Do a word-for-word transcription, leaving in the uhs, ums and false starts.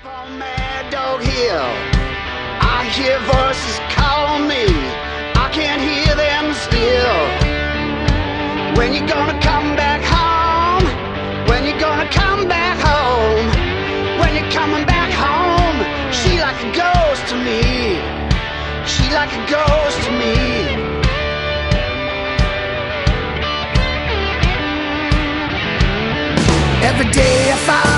On Mad Dog Hill, I hear voices call me. I can't hear them still. When you gonna come back home? When you gonna come back home? When you coming back home? She like a ghost to me. She like a ghost to me. Every day I find